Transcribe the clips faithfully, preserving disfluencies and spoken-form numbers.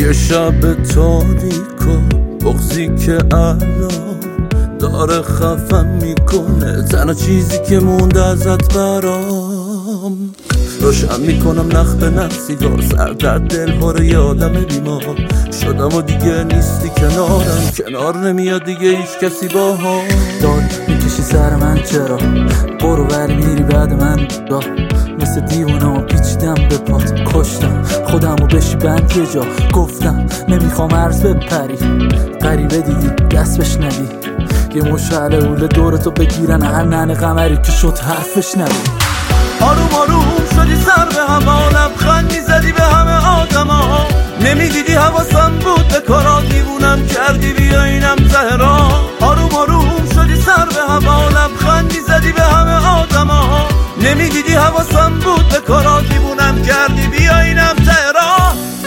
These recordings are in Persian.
یه شب تاریکو بغضی که الان داره خفم میکنه، تنها چیزی که مونده ازت برام. روشن میکنم نخ به نخ سیگار، سر در دل هاره یادم بیمار شدم و دیگه نیستی کنارم، کنار نمیاد دیگه هیچ کسی با ها. داد میکشی سر من چرا برو ولی میری بعد من دا مثل دیوانه پیچیدم به پات، کشتم خودم و بشی بند یه جا. گفتم نمیخوام عرض بپری، غریبه دیدی دست بش ندی، یه مشعل اوله دورتو بگیرن هر ننه قمری که شد حرفش نبی. آروم آروم شدی سر به هوا، لبخند میزدی به همه آدما، نمیدیدی حواسم بود به کارا، دیوونم کردی بیا اینم زهرا. آروم آروم شدی سر به هوا، لبخند میزدی به همه آدما، نمیدیدی حواسم بود به کارا، دیوونم کردی بیا اینم زهرا.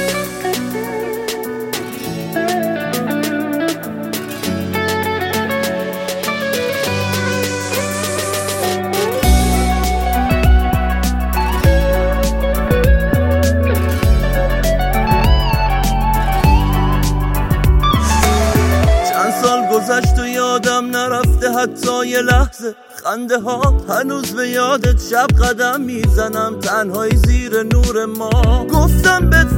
گذشت و یادم نرفته حتی یه لحظه، خنده ها هنوز به یادت، شب قدم میزنم تنهایی زیر نور ما. گفتم بهت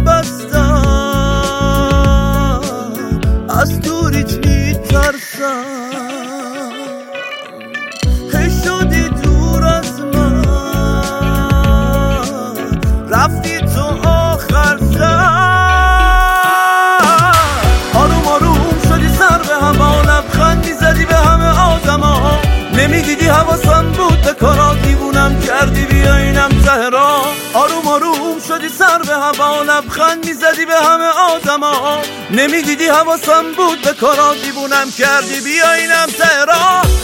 وابستم، از دوریت میترسم، هی شدی دور از من، رفتی تو آخر سر. لبخند میزدی به همه آدما، نمیدیدی حواسم بود به کارا، دیوونم کردی بیا اینم زهرا. آروم آروم شدی سر به هوا، لبخند میزدی به همه آدما، نمیدیدی حواسم بود به کارا، دیوونم کردی بیا اینم زهرا.